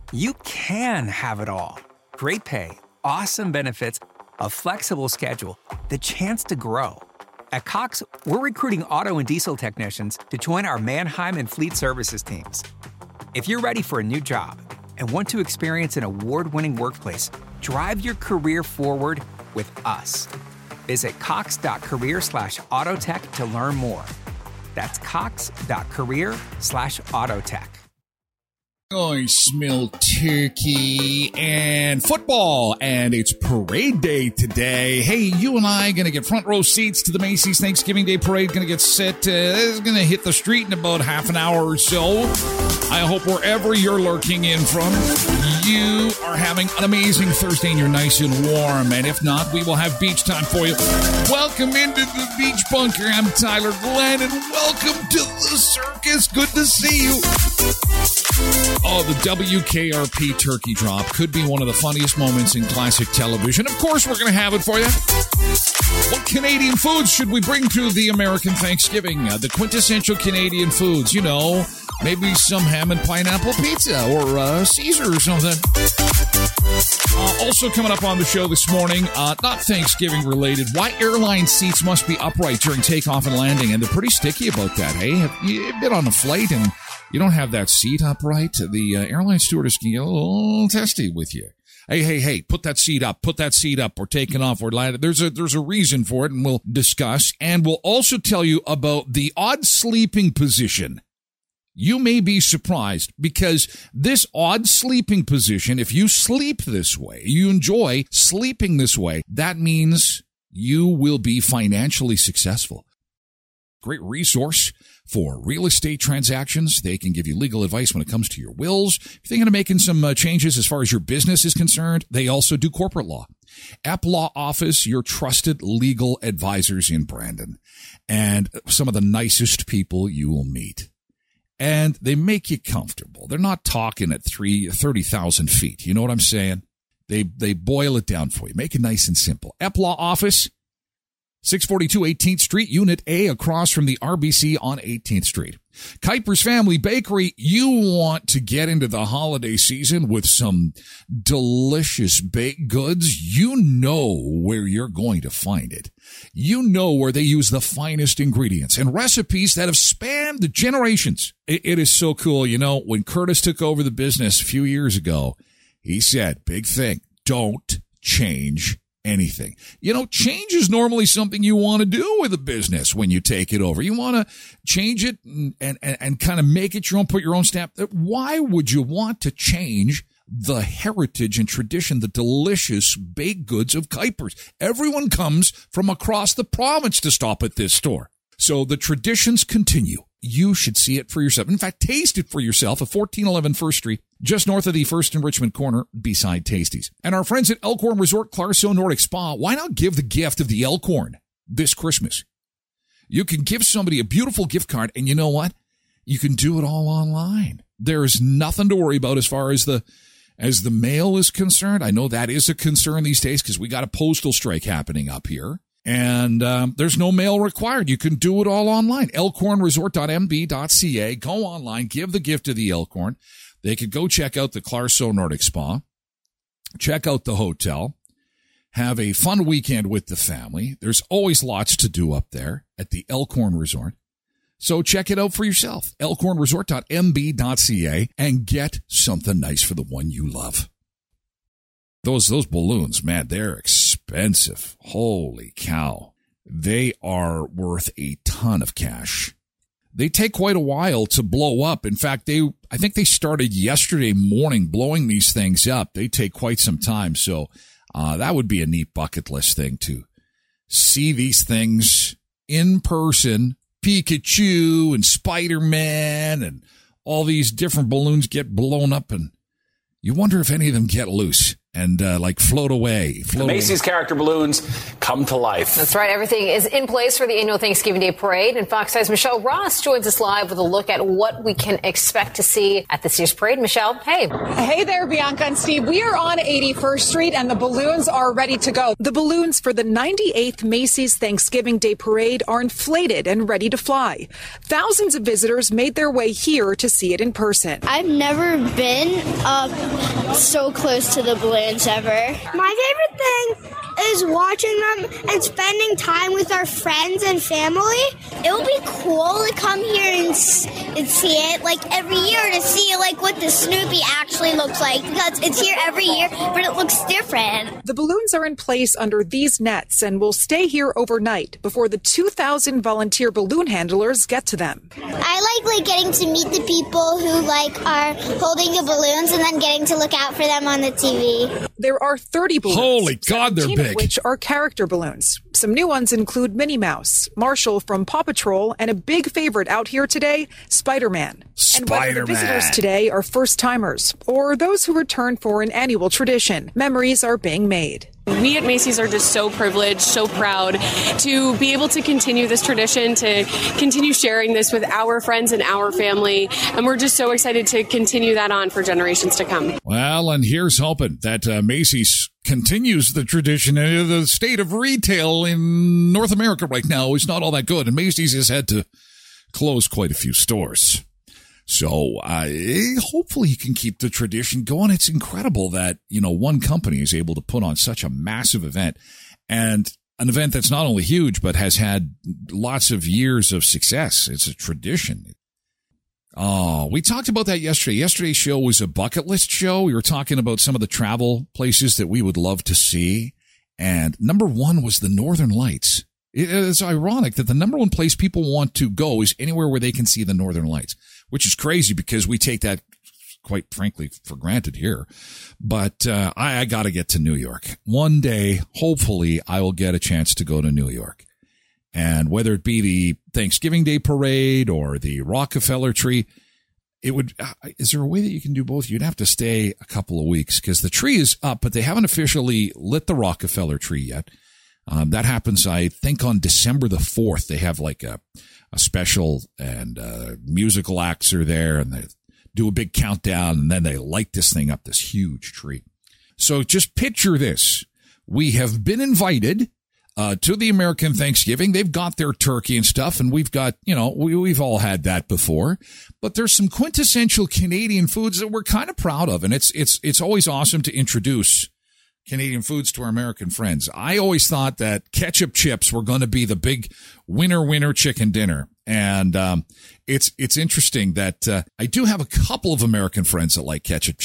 You can have it all. Great pay, awesome benefits, a flexible schedule, the chance to grow. At Cox, we're recruiting auto and diesel technicians to join our Mannheim and Fleet Services teams. If you're ready for a new job and want to experience an award-winning workplace, drive your career forward with us. Visit cox.career/autotech to learn more. That's cox.career/autotech. I smell turkey and football, and it's parade day today. Hey, you and I going to get front row seats to the Macy's Thanksgiving Day Parade. Going to get set. It's going to hit the street in about half an hour or so. I hope wherever you're lurking in from, you are having an amazing Thursday and you're nice and warm. And if not, we will have beach time for you. Welcome into the Beach Bunker. I'm Tyler Glenn, and welcome to the circus. Good to see you. Oh, the WKRP turkey drop could be one of the funniest moments in classic television. Of course, we're going to have it for you. What Canadian foods should we bring to the American Thanksgiving? The quintessential Canadian foods, you know, maybe some ham and pineapple pizza or Caesar or something. Also coming up on the show this morning, not Thanksgiving related, why airline seats must be upright during takeoff and landing. And they're pretty sticky about that, hey? Have you been on a flight and you don't have that seat upright? The airline stewardess can get a little testy with you. Hey, put that seat up. We're taking off. We're landing. There's a reason for it, and we'll discuss. And we'll also tell you about the odd sleeping position. You may be surprised because this odd sleeping position, if you sleep this way, you enjoy sleeping this way, that means you will be financially successful. Great resource for real estate transactions. They can give you legal advice when it comes to your wills. If you're thinking of making some changes as far as your business is concerned, they also do corporate law. App Law Office, your trusted legal advisors in Brandon, and some of the nicest people you will meet. And they make you comfortable. They're not talking at 30,000 feet. You know what I'm saying? They boil it down for you. Make it nice and simple. App Law Office, 642 18th Street, Unit A, across from the RBC on 18th Street. Kuiper's Family Bakery, you want to get into the holiday season with some delicious baked goods. You know where you're going to find it. You know where they use the finest ingredients and recipes that have spanned the generations. It is so cool. You know, when Curtis took over the business a few years ago, he said, big thing, don't change anything. You know, change is normally something you want to do with a business when you take it over. You want to change it and kind of make it your own, put your own stamp. Why would you want to change the heritage and tradition, the delicious baked goods of Kuiper's? Everyone comes from across the province to stop at this store. So the traditions continue. You should see it for yourself. In fact, taste it for yourself at 1411 First Street, just north of the First and Richmond corner, beside Tasties. And our friends at Elkhorn Resort Clarkson Nordic Spa, why not give the gift of the Elkhorn this Christmas? You can give somebody a beautiful gift card, and you know what? You can do it all online. There's nothing to worry about as far as the mail is concerned. I know that is a concern these days because we got a postal strike happening up here. And there's no mail required. You can do it all online. elkhornresort.mb.ca. Go online. Give the gift to the Elkhorn. They could go check out the Clarkson Nordic Spa. Check out the hotel. Have a fun weekend with the family. There's always lots to do up there at the Elkhorn Resort. So check it out for yourself. elkhornresort.mb.ca and get something nice for the one you love. Those balloons, man, they're expensive. Holy cow. They are worth a ton of cash. They take quite a while to blow up. In fact, I think they started yesterday morning blowing these things up. They take quite some time. So that would be a neat bucket list thing to see these things in person. Pikachu and Spider-Man and all these different balloons get blown up, and you wonder if any of them get loose. and like float away. Macy's character balloons come to life. That's right. Everything is in place for the annual Thanksgiving Day Parade. And Fox 5's Michelle Ross joins us live with a look at what we can expect to see at this year's parade. Michelle, hey. Hey there, Bianca and Steve. We are on 81st Street, and the balloons are ready to go. The balloons for the 98th Macy's Thanksgiving Day Parade are inflated and ready to fly. Thousands of visitors made their way here to see it in person. I've never been so close to the balloons ever. My favorite thing is watching them and spending time with our friends and family. It would be cool to come here and see it like every year, to see like what the Snoopy actually looks like, because it's here every year, but it looks different. The balloons are in place under these nets and will stay here overnight before the 2,000 volunteer balloon handlers get to them. I like getting to meet the people who are holding the balloons and then getting to look out for them on the TV. There are 30 balloons. Holy God, they're big. Which are character balloons. Some new ones include Minnie Mouse, Marshall from Paw Patrol, and a big favorite out here today, Spider-Man. And whether the visitors today are first-timers or those who return for an annual tradition, memories are being made. We at Macy's are just so privileged, so proud to be able to continue this tradition, to continue sharing this with our friends and our family. And we're just so excited to continue that on for generations to come. Well, and here's hoping that Macy's continues the tradition. The state of retail in North America right now is not all that good, and Macy's has had to close quite a few stores. So hopefully you can keep the tradition going. It's incredible that, one company is able to put on such a massive event, and an event that's not only huge, but has had lots of years of success. It's a tradition. Oh, we talked about that yesterday. Yesterday's show was a bucket list show. We were talking about some of the travel places that we would love to see. And number one was the Northern Lights. It's ironic that the number one place people want to go is anywhere where they can see the Northern Lights, which is crazy because we take that, quite frankly, for granted here. But I got to get to New York. One day, hopefully, I will get a chance to go to New York. And whether it be the Thanksgiving Day Parade or the Rockefeller tree, is there a way that you can do both? You'd have to stay a couple of weeks because the tree is up, but they haven't officially lit the Rockefeller tree yet. That happens, I think, on December the 4th. They have like a special, and musical acts are there, and they do a big countdown, and then they light this thing up, this huge tree. So just picture this. We have been invited to the American Thanksgiving. They've got their turkey and stuff, and we've got, we've all had that before. But there's some quintessential Canadian foods that we're kind of proud of, and it's always awesome to introduce Canadian foods to our American friends. I always thought that ketchup chips were going to be the big winner chicken dinner. And it's interesting that I do have a couple of American friends that like ketchup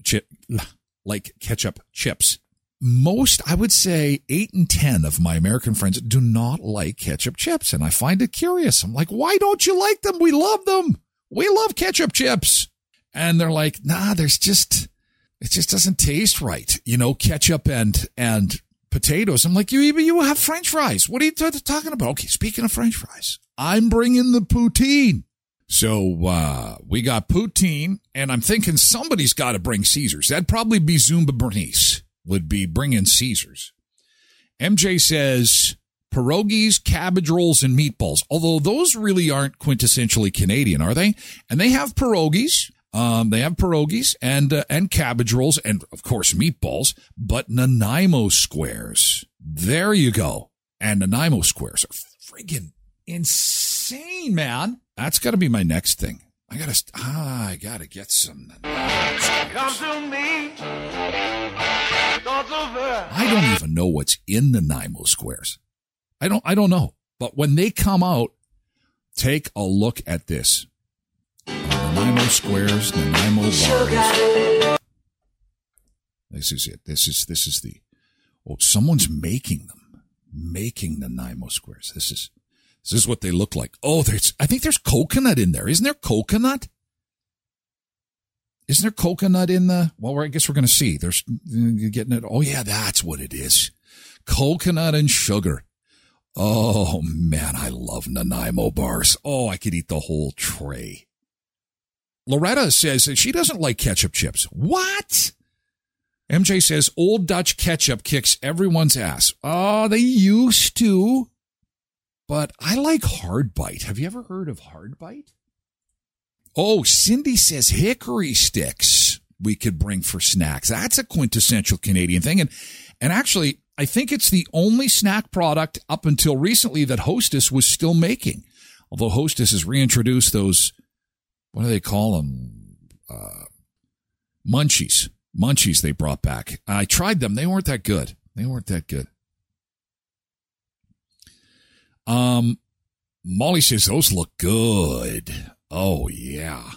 chips. Most, I would say 8 in 10 of my American friends do not like ketchup chips. And I find it curious. I'm like, why don't you like them? We love them. We love ketchup chips. And they're like, nah, it just doesn't taste right. Ketchup and potatoes. I'm like, you have French fries. What are you talking about? Okay, speaking of French fries, I'm bringing the poutine. So we got poutine, and I'm thinking somebody's got to bring Caesars. That'd probably be Zumba Bernice would be bringing Caesars. MJ says pierogies, cabbage rolls, and meatballs. Although those really aren't quintessentially Canadian, are they? And they have pierogies. They have pierogies and cabbage rolls and, of course, meatballs, but Nanaimo squares. There you go. And Nanaimo squares are friggin' insane, man. That's got to be my next thing. I gotta get some Nanaimo squares. Come to me. I don't even know what's in Nanaimo squares. I don't know. But when they come out, take a look at this. Nanaimo squares, Nanaimo bars. This is it. This is the, someone's making them. Making Nanaimo squares. This is what they look like. Oh, I think there's coconut in there. Isn't there coconut? Isn't there coconut in the, I guess we're going to see. You're getting it. Oh yeah, that's what it is. Coconut and sugar. Oh man, I love Nanaimo bars. Oh, I could eat the whole tray. Loretta says that she doesn't like ketchup chips. What? MJ says, Old Dutch ketchup kicks everyone's ass. Oh, they used to. But I like Hard Bite. Have you ever heard of Hard Bite? Oh, Cindy says hickory sticks we could bring for snacks. That's a quintessential Canadian thing. And actually, I think it's the only snack product up until recently that Hostess was still making. Although Hostess has reintroduced those, what do they call them? Munchies. Munchies they brought back. I tried them. They weren't that good. Molly says those look good. Oh, yeah.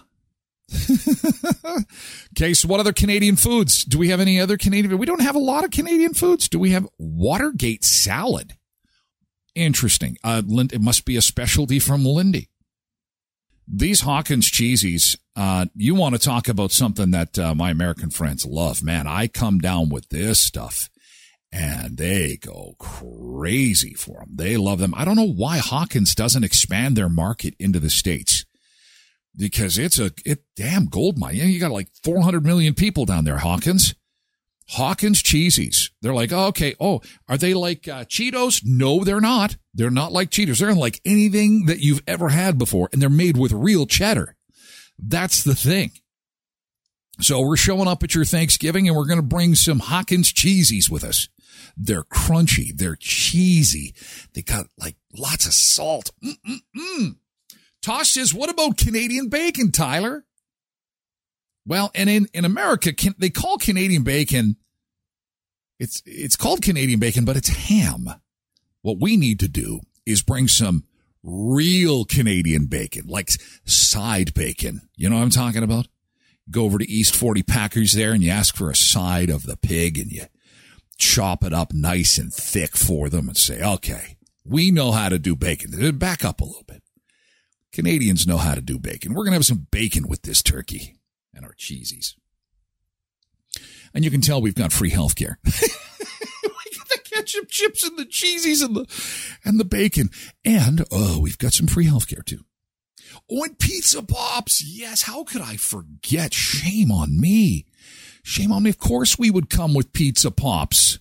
Okay, so what other Canadian foods? Do we have any other Canadian? We don't have a lot of Canadian foods. Do we have Watergate salad? Interesting. It must be a specialty from Lindy. These Hawkins cheesies, you want to talk about something that my American friends love. Man, I come down with this stuff, and they go crazy for them. They love them. I don't know why Hawkins doesn't expand their market into the States, because it's a damn gold mine. You got like 400 million people down there, Hawkins. Hawkins cheesies. They're like, oh, okay. Oh, are they like Cheetos? No, they're not. They're not like Cheetos. They're like anything that you've ever had before, and they're made with real cheddar. That's the thing. So we're showing up at your Thanksgiving, and we're going to bring some Hawkins cheesies with us. They're crunchy. They're cheesy. They got like lots of salt. Tosh says, what about Canadian bacon, Tyler? Well, and in America, they call Canadian bacon, it's called Canadian bacon, but it's ham. What we need to do is bring some real Canadian bacon, like side bacon. You know what I'm talking about? Go over to East 40 Packers there, and you ask for a side of the pig, and you chop it up nice and thick for them and say, okay, we know how to do bacon. Back up a little bit. Canadians know how to do bacon. We're going to have some bacon with this turkey and our cheesies. And you can tell we've got free health care. We got the ketchup, chips, and the cheesies and the bacon. And, we've got some free health care too. Oh, and Pizza Pops. Yes, how could I forget? Shame on me. Shame on me. Of course we would come with Pizza Pops.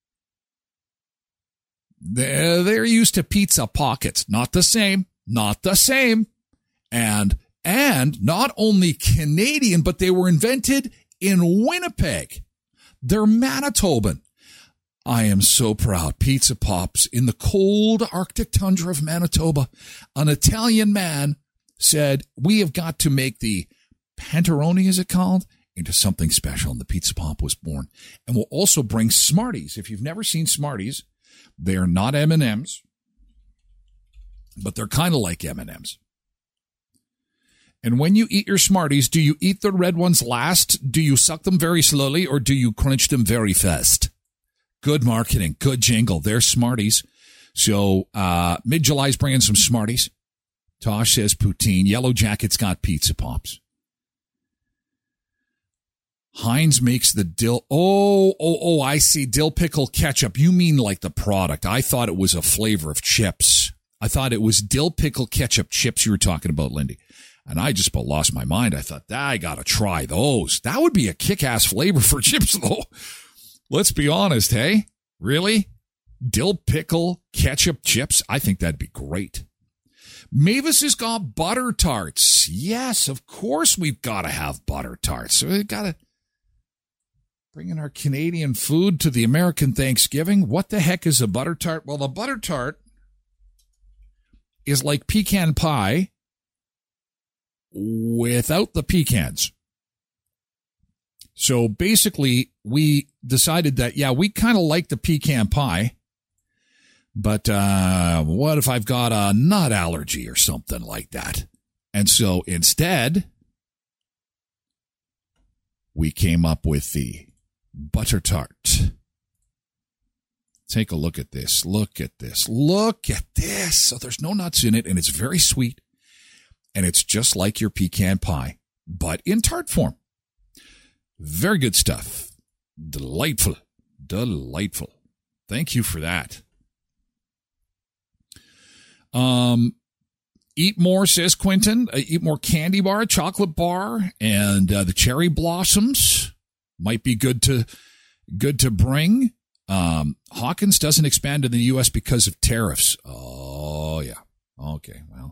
They're used to Pizza Pockets. Not the same. Not the same. And not only Canadian, but they were invented in Winnipeg. They're Manitoban. I am so proud. Pizza Pops in the cold Arctic tundra of Manitoba. An Italian man said, we have got to make the Panteroni, is it called, into something special. And the Pizza Pop was born. And we'll also bring Smarties. If you've never seen Smarties, they are not M&Ms, but they're kind of like M&Ms. And when you eat your Smarties, do you eat the red ones last? Do you suck them very slowly, or do you crunch them very fast? Good marketing, good jingle. They're Smarties. So mid-July's bringing some Smarties. Tosh says poutine. Yellow Jacket's got Pizza Pops. Heinz makes the dill. Oh, I see. Dill pickle ketchup. You mean like the product. I thought it was a flavor of chips. I thought it was dill pickle ketchup chips you were talking about, Lindy. And I just about lost my mind. I thought, I got to try those. That would be a kick-ass flavor for chips, though. Let's be honest, hey? Really? Dill pickle ketchup chips? I think that'd be great. Mavis has got butter tarts. Yes, of course we've got to have butter tarts. So we've got to bring in our Canadian food to the American Thanksgiving. What the heck is a butter tart? Well, the butter tart is like pecan pie without the pecans. So basically, we decided that, we kind of like the pecan pie, but what if I've got a nut allergy or something like that? And so instead, we came up with the butter tart. Take a look at this. Look at this. Look at this. So there's no nuts in it, and it's very sweet. And it's just like your pecan pie, but in tart form. Very good stuff. Delightful. Delightful. Thank you for that. Eat more, says Quentin. Eat more candy bar, chocolate bar, and the cherry blossoms. might be good to bring. Hawkins doesn't expand in the U.S. because of tariffs. Oh, yeah. Okay, well.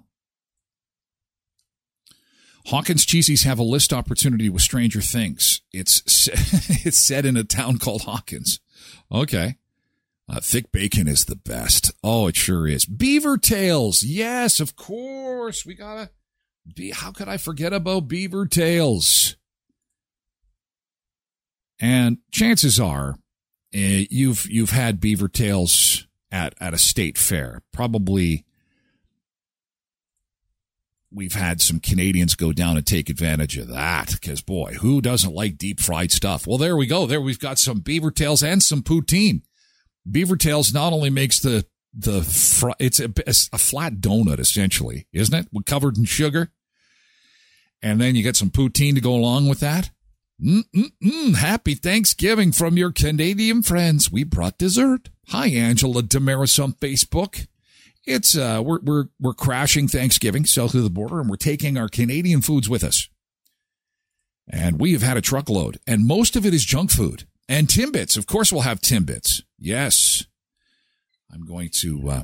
Hawkins Cheesies have a list opportunity with Stranger Things. It's set in a town called Hawkins. Okay. Thick bacon is the best. Oh, it sure is. Beaver tails. Yes, of course. We gotta be. How could I forget about beaver tails? And chances are, you've had beaver tails at a state fair. Probably we've had some Canadians go down and take advantage of that because, boy, who doesn't like deep fried stuff? Well, there we go. There we've got some beaver tails and some poutine. Beaver tails not only makes it's a flat donut, essentially, isn't it? Covered in sugar. And then you get some poutine to go along with that. Happy Thanksgiving from your Canadian friends. We brought dessert. Hi, Angela Damaris on Facebook. It's we're crashing Thanksgiving south of the border, and we're taking our Canadian foods with us. And we have had a truckload, and most of it is junk food. And Timbits, of course, we'll have Timbits. Yes, I'm going to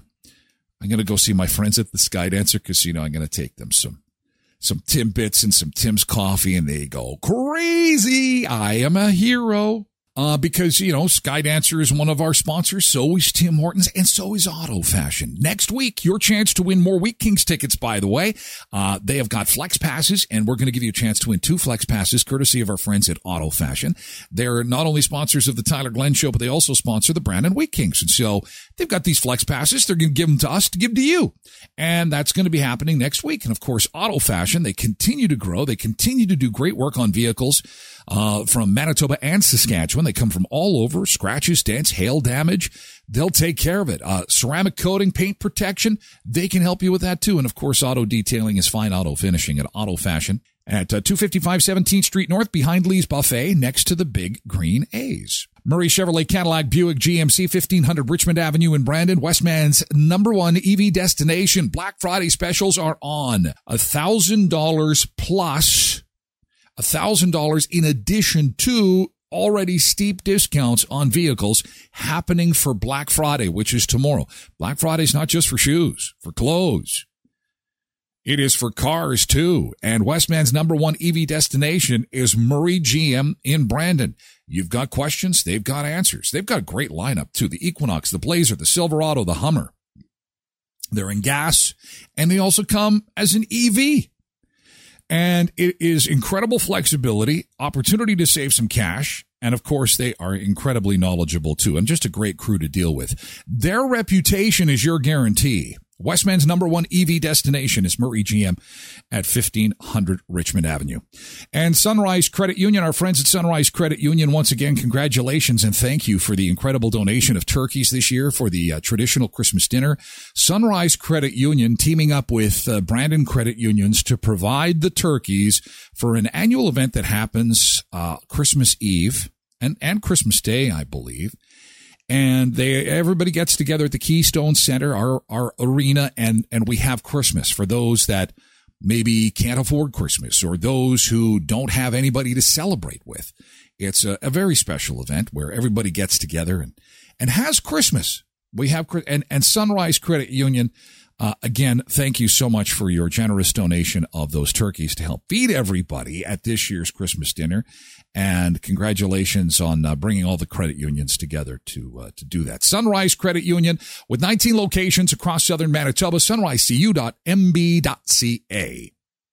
go see my friends at the Skydancer Casino. I'm going to take them some Timbits and some Tim's coffee, and they go crazy. I am a hero. Because, Skydancer is one of our sponsors. So is Tim Hortons, and so is Auto Fashion. Next week, your chance to win more Week Kings tickets, by the way. They have got Flex Passes, and we're going to give you a chance to win 2 Flex Passes, courtesy of our friends at Auto Fashion. They're not only sponsors of the Tyler Glenn Show, but they also sponsor the Brandon Week Kings. And so they've got these Flex Passes. They're going to give them to us to give to you. And that's going to be happening next week. And, of course, Auto Fashion, they continue to grow. They continue to do great work on vehicles from Manitoba and Saskatchewan. They come from all over. Scratches, dents, hail damage. They'll take care of it. Ceramic coating, paint protection. They can help you with that too. And of course, auto detailing is fine auto finishing at Auto Fashion at 255 17th Street North behind Lee's Buffet next to the Big Green A's. Murray Chevrolet Cadillac Buick GMC 1500 Richmond Avenue in Brandon, Westman's #1 EV destination. Black Friday specials are on. $1,000 plus $1,000 in addition to already steep discounts on vehicles happening for Black Friday, which is tomorrow. Black Friday is not just for shoes, for clothes. It is for cars too. And Westman's #1 EV destination is Murray GM in Brandon. You've got questions, they've got answers. They've got a great lineup too. The Equinox, the Blazer, the Silverado, the Hummer. They're in gas, and they also come as an EV. And it is incredible flexibility, opportunity to save some cash, and of course, they are incredibly knowledgeable too, and just a great crew to deal with. Their reputation is your guarantee. Westman's #1 EV destination is Murray GM at 1500 Richmond Avenue. And Sunrise Credit Union, our friends at Sunrise Credit Union, once again, congratulations and thank you for the incredible donation of turkeys this year for the traditional Christmas dinner. Sunrise Credit Union teaming up with Brandon Credit Unions to provide the turkeys for an annual event that happens Christmas Eve and Christmas Day, I believe. And everybody gets together at the Keystone Center, our arena, and we have Christmas for those that maybe can't afford Christmas or those who don't have anybody to celebrate with. It's a very special event where everybody gets together and has Christmas. We have, and Sunrise Credit Union, again, thank you so much for your generous donation of those turkeys to help feed everybody at this year's Christmas dinner. And congratulations on bringing all the credit unions together to do that. Sunrise Credit Union with 19 locations across southern Manitoba, sunrisecu.mb.ca.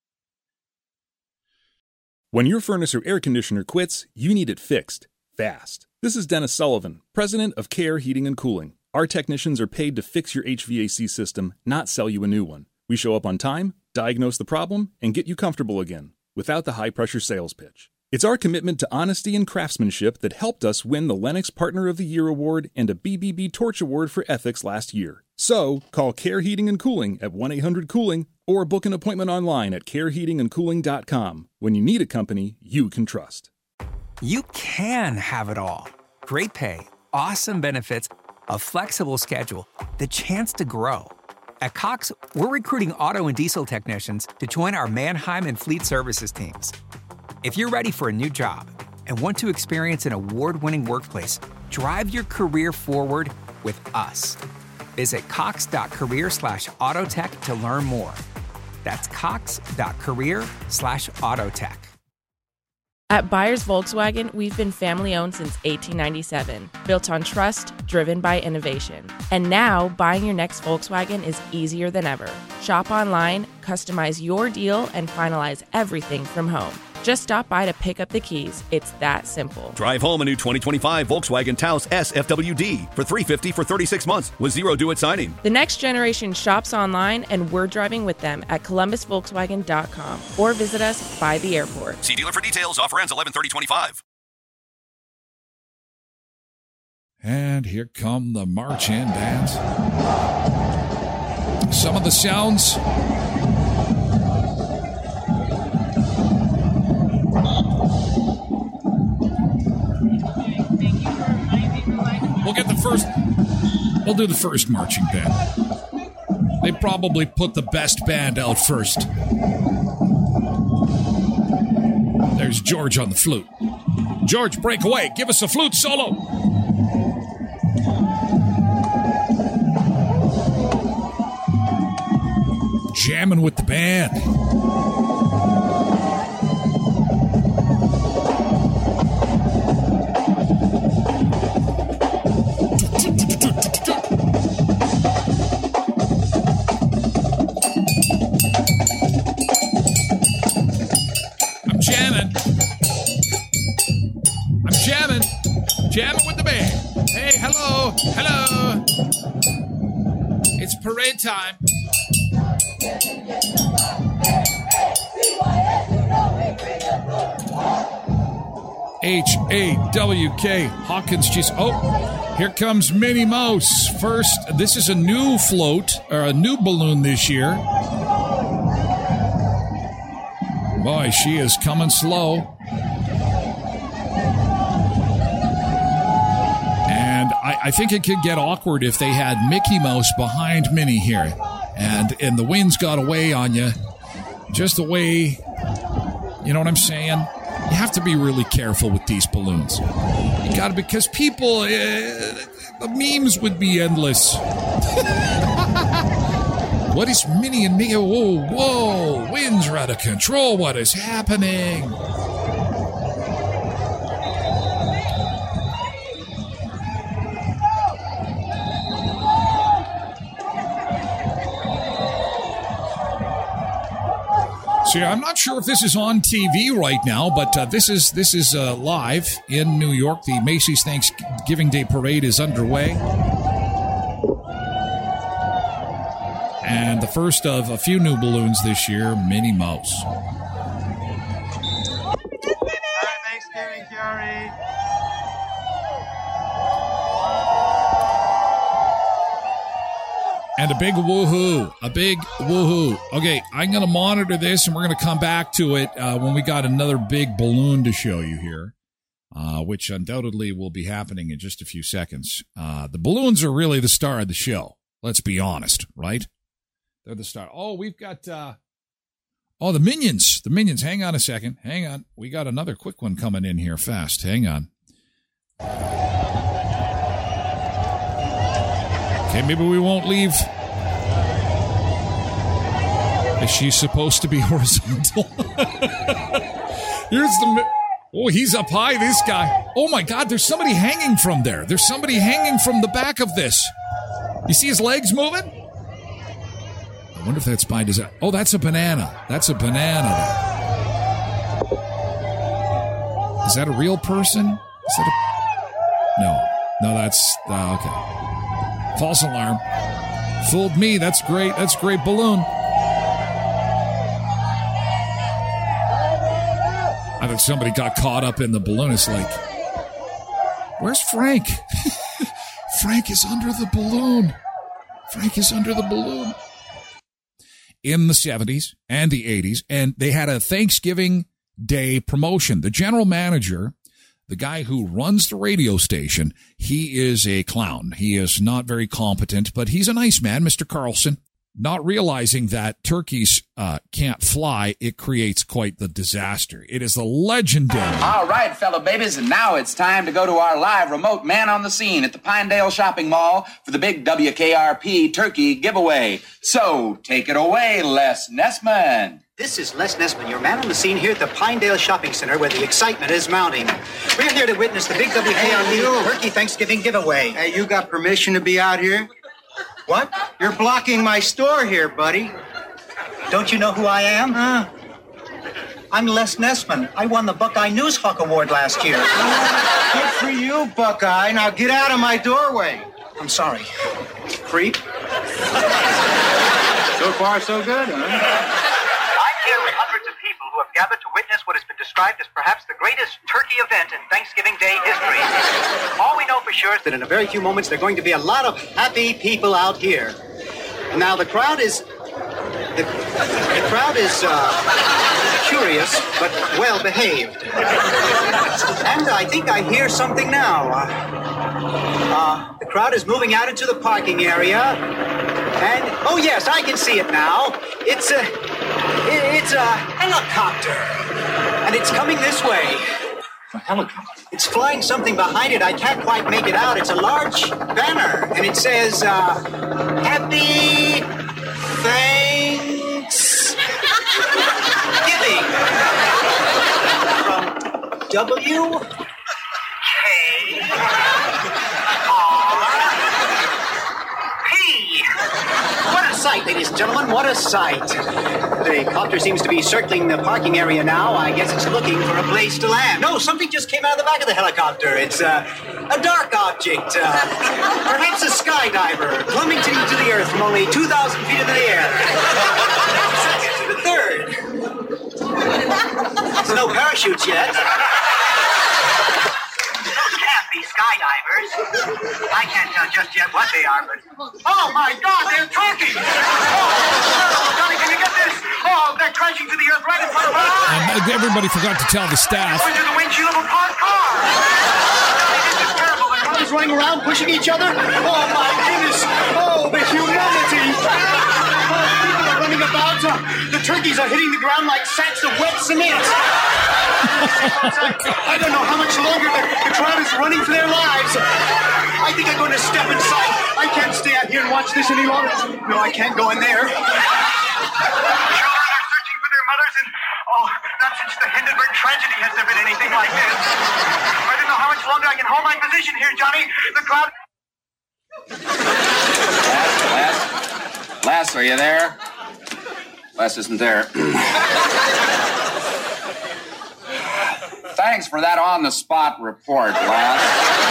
When your furnace or air conditioner quits, you need it fixed fast. This is Dennis Sullivan, president of Care Heating and Cooling. Our technicians are paid to fix your HVAC system, not sell you a new one. We show up on time, diagnose the problem, and get you comfortable again, without the high-pressure sales pitch. It's our commitment to honesty and craftsmanship that helped us win the Lennox Partner of the Year Award and a BBB Torch Award for Ethics last year. So, call Care Heating and Cooling at 1-800-COOLING or book an appointment online at careheatingandcooling.com. When you need a company you can trust. You can have it all. Great pay, awesome benefits, a flexible schedule, the chance to grow. At Cox, we're recruiting auto and diesel technicians to join our Manheim and Fleet Services teams. If you're ready for a new job, and want to experience an award-winning workplace? Drive your career forward with us. Visit cox.career/autotech to learn more. That's cox.career/autotech. At Byers Volkswagen, we've been family-owned since 1897, built on trust, driven by innovation. And now, buying your next Volkswagen is easier than ever. Shop online, customize your deal, and finalize everything from home. Just stop by to pick up the keys. It's that simple. Drive home a new 2025 Volkswagen Taos S FWD for $350 for 36 months with zero due at signing. The next generation shops online, and we're driving with them at columbusvolkswagen.com or visit us by the airport. See dealer for details. Offer ends 11/30/25. And here come the march-in bands. Some of the sounds. We'll do the first marching band. They probably put the best band out first. There's George on the flute. George, break away. Give us a flute solo. Jamming with the band. Jamming with the band. Hey, hello. It's parade time. H-A-W-K, Hawkins just... Oh, here comes Minnie Mouse. First, this is a new float, or a new balloon this year. Boy, she is coming slow. I think it could get awkward if they had Mickey Mouse behind Minnie here. And the winds got away on you. Just the way, you know what I'm saying? You have to be really careful with these balloons. You got to, because people, the memes would be endless. What is Minnie and Mickey? Whoa, winds are out of control. What is happening? So I'm not sure if this is on TV right now, but this is live in New York. The Macy's Thanksgiving Day Parade is underway. And the first of a few new balloons this year, Minnie Mouse. Happy Thanksgiving, Carrie. And a big woohoo. Okay, I'm going to monitor this, and we're going to come back to it when we got another big balloon to show you here, which undoubtedly will be happening in just a few seconds. The balloons are really the star of the show. Let's be honest, right? They're the star. Oh, we've got... the Minions. The Minions. Hang on a second. Hang on. We got another quick one coming in here fast. Hang on. Okay, maybe we won't leave. Is she supposed to be horizontal? Here's the... Oh, he's up high, this guy. Oh, my God, there's somebody hanging from there. There's somebody hanging from the back of this. You see his legs moving? I wonder if that's by design. Oh, that's a banana. That's a banana. Is that a real person? Is that a... No, that's... okay. False alarm. Fooled me. That's great. That's a great balloon. I think somebody got caught up in the balloon. It's like, where's Frank? Frank is under the balloon. Frank is under the balloon. In the 70s and the 80s, and they had a Thanksgiving Day promotion. The general manager, the guy who runs the radio station, he is a clown. He is not very competent, but he's a nice man, Mr. Carlson. not realizing that turkeys can't fly, it creates quite the disaster. It is the legendary. All right, fellow babies, and now it's time to go to our live remote man on the scene at the Pinedale Shopping Mall for the big WKRP turkey giveaway. So take it away, Les Nessman. This is Les Nessman, your man on the scene here at the Pinedale Shopping Center where the excitement is mounting. We're here to witness the big WKRP Turkey Thanksgiving giveaway. Hey, you got permission to be out here? What? You're blocking my store here, buddy. Don't you know who I am? I'm Les Nessman. I won the Buckeye Newshawk Award last year. Good for you, Buckeye. Now get out of my doorway. I'm sorry. Creep. So far, so good, huh? I'm here with hundreds of people who have gathered to witness what has been described as perhaps the greatest turkey event in Thanksgiving Day history. All we know for sure is that in a very few moments there are going to be a lot of happy people out here. Now the crowd is curious but well behaved, and I think I hear something now. The crowd is moving out into the parking area, and oh yes, I can see it now. It's a helicopter, and it's coming this way. A helicopter? It's flying something behind it. I can't quite make it out. It's a large banner, and it says, Happy Thanksgiving from WKRP. What a sight, ladies and gentlemen, what a sight. The copter seems to be circling the parking area now. I guess it's looking for a place to land. No, something just came out of the back of the helicopter. It's a dark object, perhaps a skydiver, plummeting to the earth from only 2,000 feet into the air. Second to the third. There's no parachutes yet. Be skydivers. I can't tell just yet what they are, but oh my God, they're turkeys! Oh, Johnny, can you get this? Oh, they're crashing to the earth right in front of us. Everybody forgot to tell the staff. Going through the windshield of a parked car. This is terrible. Their mothers running around, pushing each other. Oh my goodness! Oh, the humanity! People are running about. The turkeys are hitting the ground like sacks of wet cement. I don't know how much longer the crowd is running for their lives. I think I'm going to step inside. I can't stay out here and watch this any longer. No, I can't go in there. Children are searching for their mothers, and not since the Hindenburg tragedy has there been anything like this. I don't know how much longer I can hold my position here, Johnny. The crowd... Les, are you there? Les isn't there. Thanks for that on-the-spot report, Les.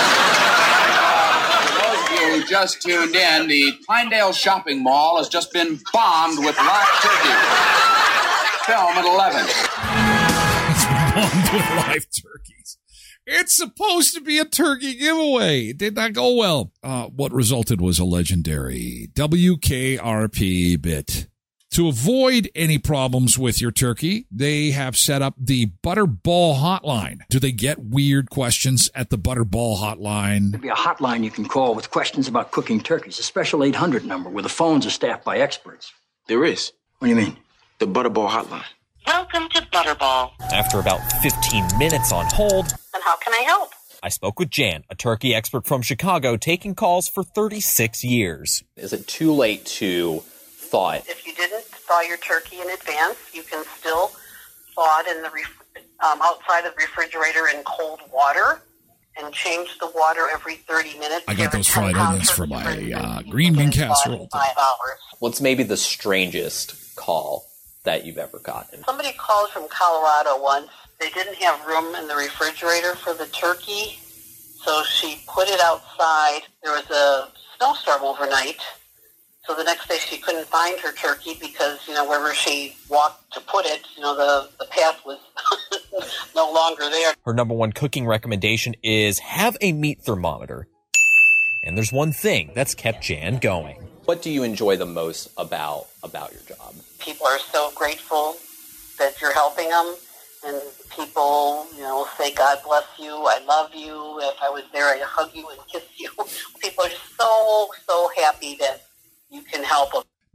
For those of you who just tuned in, the Pinedale Shopping Mall has just been bombed with live turkey. Film at 11. It's bombed with live turkeys. It's supposed to be a turkey giveaway. It did not go well. What resulted was a legendary WKRP bit. To avoid any problems with your turkey, they have set up the Butterball Hotline. Do they get weird questions at the Butterball Hotline? There'd be a hotline you can call with questions about cooking turkeys, a special 800 number where the phones are staffed by experts. There is. What do you mean? The Butterball Hotline. Welcome to Butterball. After about 15 minutes on hold, And how can I help? I spoke with Jan, a turkey expert from Chicago, taking calls for 36 years. Is it too late to thaw it? If you didn't thaw your turkey in advance, you can still thaw it in the outside of the refrigerator in cold water and change the water every 30 minutes. I got those fried onions for my green bean casserole. 5 hours. What's maybe the strangest call that you've ever gotten? Somebody called from Colorado once. They didn't have room in the refrigerator for the turkey, so she put it outside. There was a snowstorm overnight. So the next day she couldn't find her turkey because, wherever she walked to put it, the path was no longer there. Her number one cooking recommendation is have a meat thermometer. And there's one thing that's kept Jan going. What do you enjoy the most about your job? People are so grateful that you're helping them. And people, say, God bless you, I love you. If I was there, I'd hug you and kiss you. People are so, so happy that you can help them.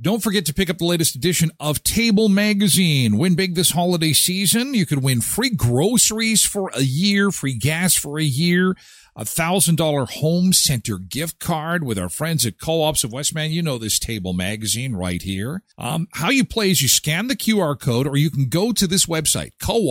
Don't forget to pick up the latest edition of Table Magazine. Win big this holiday season. You could win free groceries for a year, free gas for a year, $1,000 home center gift card with our friends at Co-ops of Westman. You know this Table Magazine right here. How you play is you scan the QR code, or you can go to this website,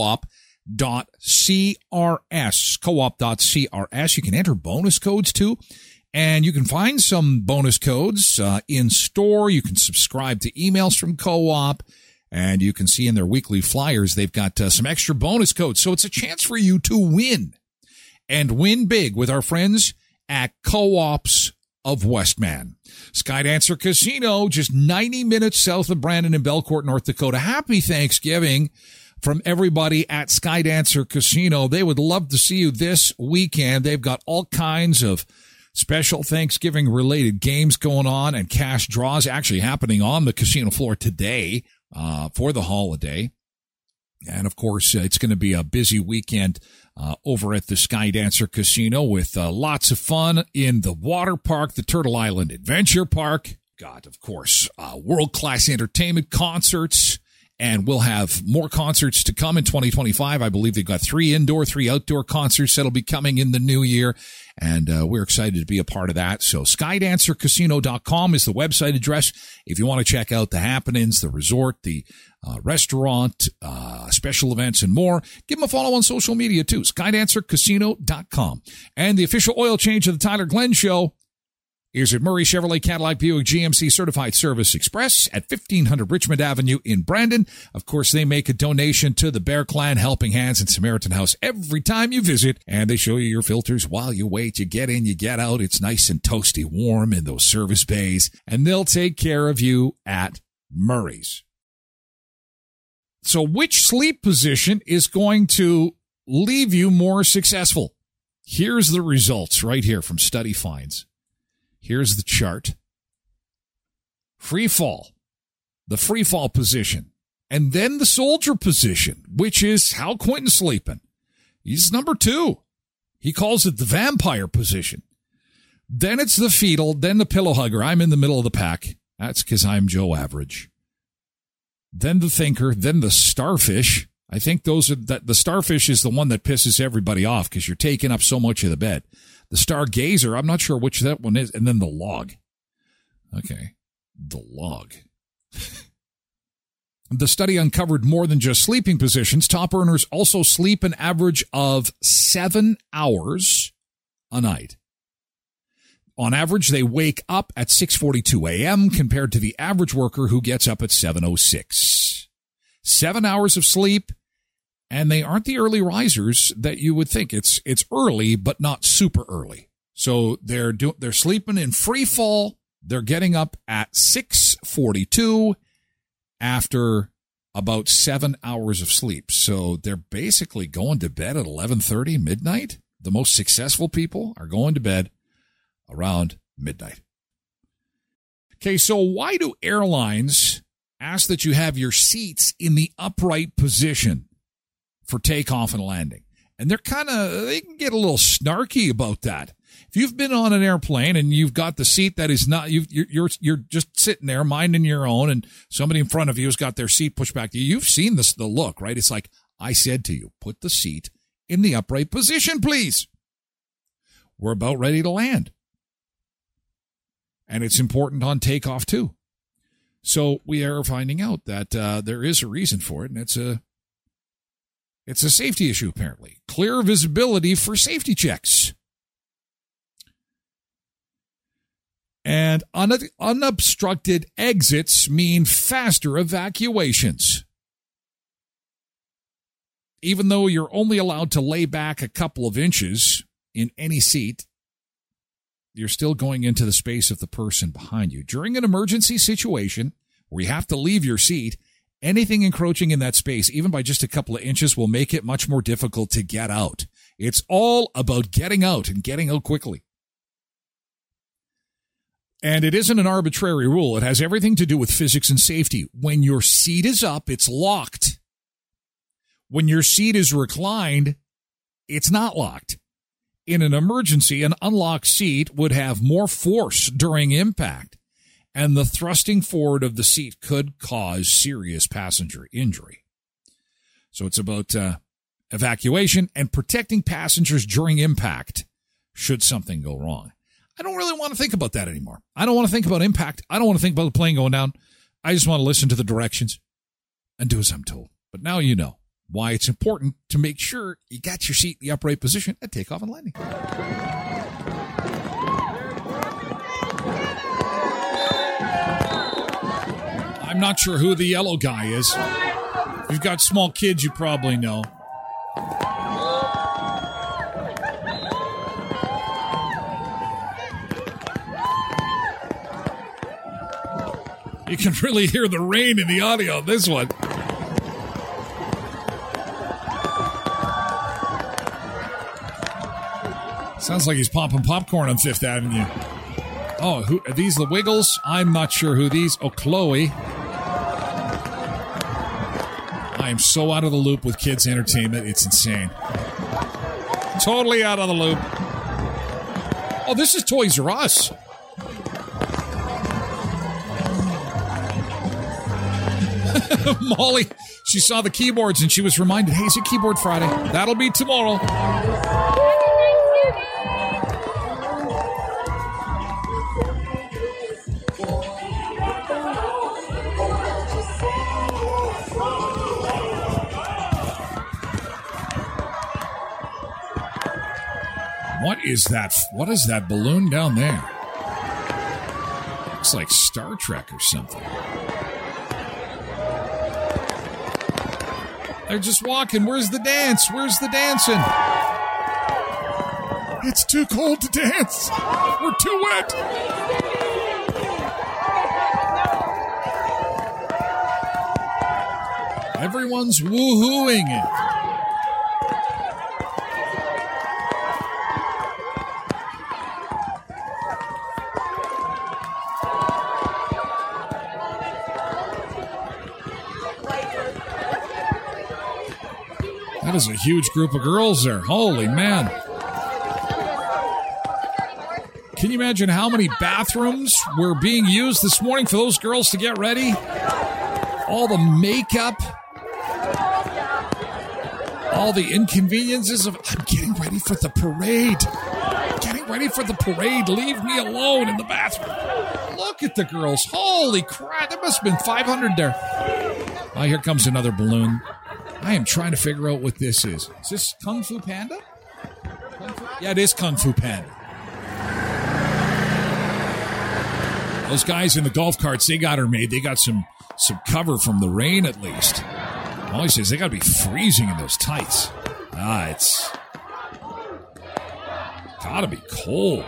co-op.crs, co-op.crs. You can enter bonus codes too. And you can find some bonus codes in store. You can subscribe to emails from Co-op, and you can see in their weekly flyers they've got some extra bonus codes. So it's a chance for you to win, and win big with our friends at Co-ops of Westman. Skydancer Casino, just 90 minutes south of Brandon in Belcourt, North Dakota. Happy Thanksgiving from everybody at Skydancer Casino. They would love to see you this weekend. They've got all kinds of special Thanksgiving-related games going on and cash draws actually happening on the casino floor today for the holiday. And, of course, it's going to be a busy weekend over at the Skydancer Casino with lots of fun in the water park, the Turtle Island Adventure Park. Got, of course, world-class entertainment concerts. And we'll have more concerts to come in 2025. I believe they've got 3 indoor, 3 outdoor concerts that'll be coming in the new year. And we're excited to be a part of that. So skydancercasino.com is the website address if you want to check out the happenings, the resort, the restaurant, special events, and more. Give them a follow on social media, too. Skydancercasino.com. And the official oil change of the Tyler Glenn Show is at Murray Chevrolet Cadillac Buick GMC Certified Service Express at 1500 Richmond Avenue in Brandon. Of course, they make a donation to the Bear Clan, Helping Hands, and Samaritan House every time you visit, and they show you your filters while you wait. You get in, you get out. It's nice and toasty warm in those service bays, and they'll take care of you at Murray's. So which sleep position is going to leave you more successful? Here's the results right here from Study Finds. Here's the chart. Free fall, the free fall position, and then the soldier position, which is how Quentin's sleeping. He's number 2. He calls it the vampire position. Then it's the fetal, then the pillow hugger. I'm in the middle of the pack. That's because I'm Joe Average. Then the thinker, then the starfish. I think the starfish is the one that pisses everybody off because you're taking up so much of the bed. The stargazer, I'm not sure which that one is. And then the log. Okay. The log. The study uncovered more than just sleeping positions. Top earners also sleep an average of 7 hours a night. On average, they wake up at 6:42 a.m. compared to the average worker who gets up at 7:06. 7 hours of sleep. And they aren't the early risers that you would think. It's early, but not super early. So they're sleeping in free fall. They're getting up at 6:42 after about 7 hours of sleep. So they're basically going to bed at 11:30, midnight. The most successful people are going to bed around midnight. Okay, so why do airlines ask that you have your seats in the upright position for takeoff and landing? And they can get a little snarky about that. If you've been on an airplane and you've got the seat that is not, you're just sitting there minding your own, and somebody in front of you has got their seat pushed back to you, you've seen the look, right? It's like, I said to you, put the seat in the upright position, please. We're about ready to land. And it's important on takeoff too. So we are finding out that there is a reason for it, and it's a safety issue, apparently. Clear visibility for safety checks. And unobstructed exits mean faster evacuations. Even though you're only allowed to lay back a couple of inches in any seat, you're still going into the space of the person behind you. During an emergency situation where you have to leave your seat, anything encroaching in that space, even by just a couple of inches, will make it much more difficult to get out. It's all about getting out and getting out quickly. And it isn't an arbitrary rule. It has everything to do with physics and safety. When your seat is up, it's locked. When your seat is reclined, it's not locked. In an emergency, an unlocked seat would have more force during impact. and the thrusting forward of the seat could cause serious passenger injury. So it's about evacuation and protecting passengers during impact should something go wrong. I don't really want to think about that anymore. I don't want to think about impact. I don't want to think about the plane going down. I just want to listen to the directions and do as I'm told. But now you know why it's important to make sure you got your seat in the upright position at takeoff and landing. I'm not sure who the yellow guy is. If you've got small kids, you probably know. You can really hear the rain in the audio of this one. Sounds like he's popping popcorn on Fifth Avenue. Oh, who are these? The Wiggles? I'm not sure who these. Oh, Chloe. I am so out of the loop with kids' entertainment. It's insane. Totally out of the loop. Oh, this is Toys R Us. Molly, she saw the keyboards and she was reminded, hey, it's a Keyboard Friday. That'll be tomorrow. What is that? What is that balloon down there? Looks like Star Trek or something. They're just walking. Where's the dance? Where's the dancing? It's too cold to dance. We're too wet. Everyone's woohooing it. That is a huge group of girls there. Holy man. Can you imagine how many bathrooms were being used this morning for those girls to get ready? All the makeup. All the inconveniences of, I'm getting ready for the parade. Getting ready for the parade. Leave me alone in the bathroom. Look at the girls. Holy crap. There must have been 500 there. Oh, here comes another balloon. I am trying to figure out what this is. Is this Kung Fu Panda? Yeah, it is Kung Fu Panda. Those guys in the golf carts, they got her made. They got some cover from the rain at least. All he says, they got to be freezing in those tights. It's got to be cold.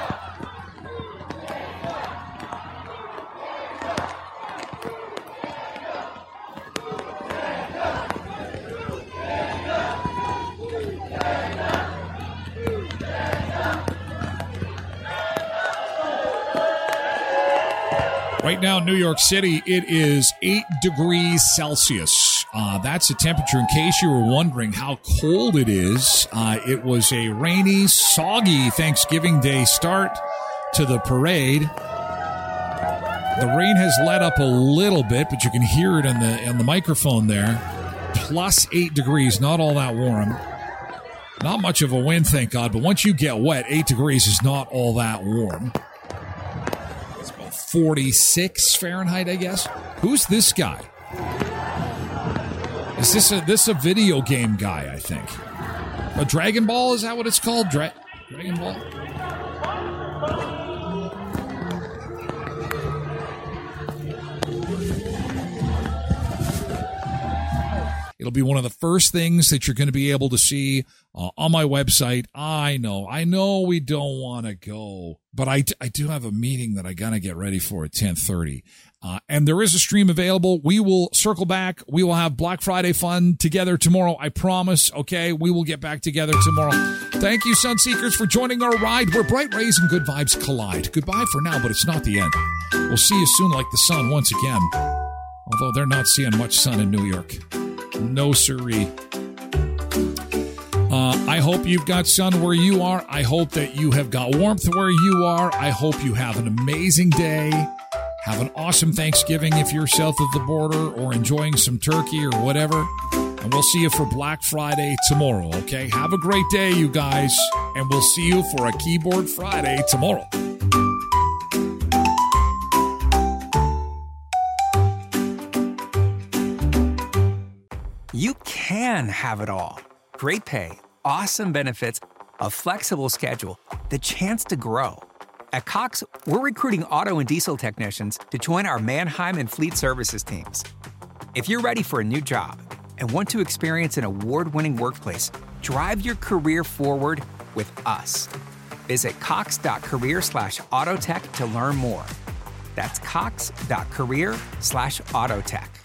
Right now in New York City, it is 8 degrees Celsius. That's the temperature. In case you were wondering how cold it is, it was a rainy, soggy Thanksgiving Day start to the parade. The rain has let up a little bit, but you can hear it in the microphone there. Plus 8 degrees, not all that warm. Not much of a wind, thank God, but once you get wet, 8 degrees is not all that warm. 46 Fahrenheit, I guess. Who's this guy? Is this a video game guy, I think? A Dragon Ball, is that what it's called? Dragon Ball? It'll be one of the first things that you're going to be able to see on my website. I know we don't want to go, but I do have a meeting that I got to get ready for at 10:30. And there is a stream available. We will circle back. We will have Black Friday fun together tomorrow. I promise. Okay. We will get back together tomorrow. Thank you, Sunseekers, for joining our ride where bright rays and good vibes collide. Goodbye for now, but it's not the end. We'll see you soon like the sun once again. Although they're not seeing much sun in New York. No siree. I hope you've got sun where you are. I hope that you have got warmth where you are. I hope you have an amazing day. Have an awesome Thanksgiving if you're south of the border or enjoying some turkey or whatever. And we'll see you for Black Friday tomorrow, okay? Have a great day, you guys. And we'll see you for a Keyboard Friday tomorrow. You can have it all. Great pay, awesome benefits, a flexible schedule, the chance to grow. At Cox, we're recruiting auto and diesel technicians to join our Mannheim and Fleet Services teams. If you're ready for a new job and want to experience an award-winning workplace, drive your career forward with us. Visit cox.career/autotech to learn more. That's cox.career/autotech.